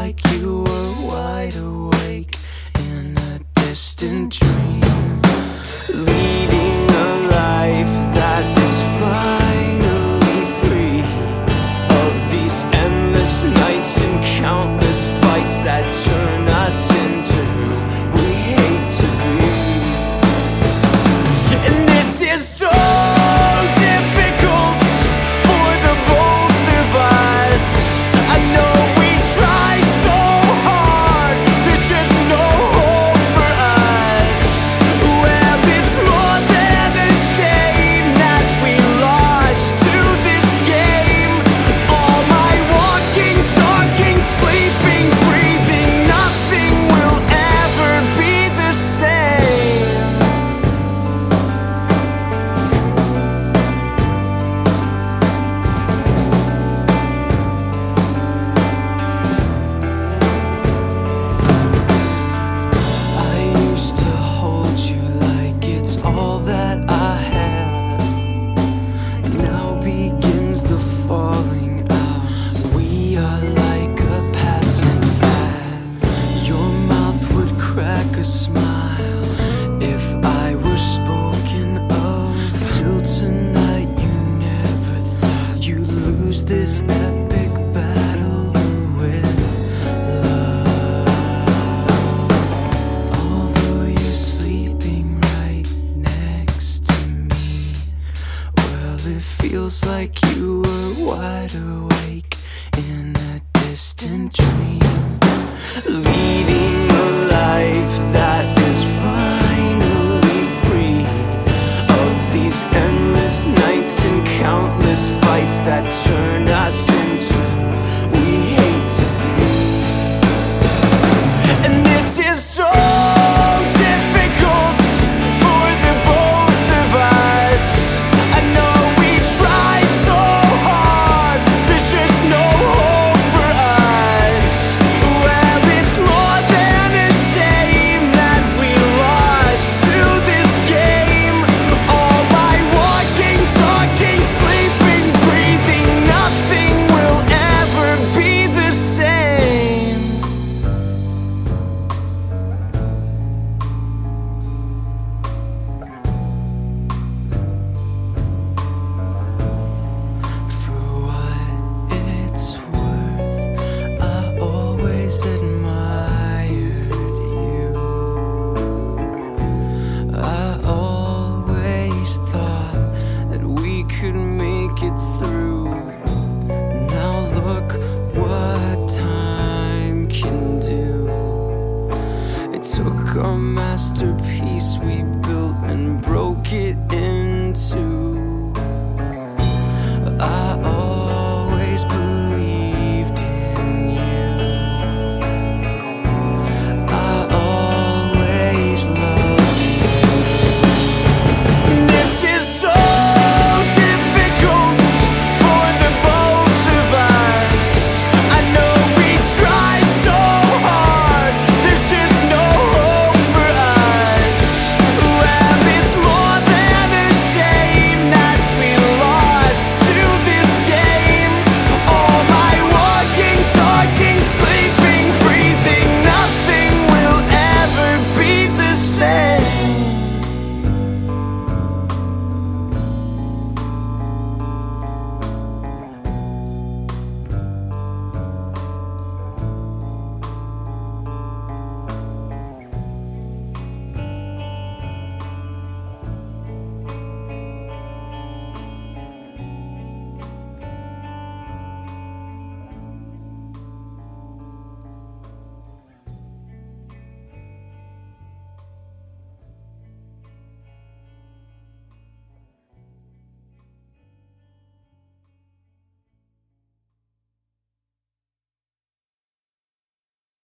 like you were wide awake in a distant dream, leading a life that is finally free of these endless nights and countless fights that turn us into who we hate to be. And this is so difficult for the both of us. I know we tried so hard, there's just no hope for us. Well, it's more than a shame that we lost to this game. All my walking, talking, sleeping, breathing, nothing will ever be the same. I used to hold you like it's all that I had. Now begins the falling out. We are like a passing fad. Your mouth would crack a smile if I were spoken of. Till tonight you never thought you'd lose this epic battle with love. Although you're sleeping right next to me, well, it feels like you were wide awake in a distant dream, leading a life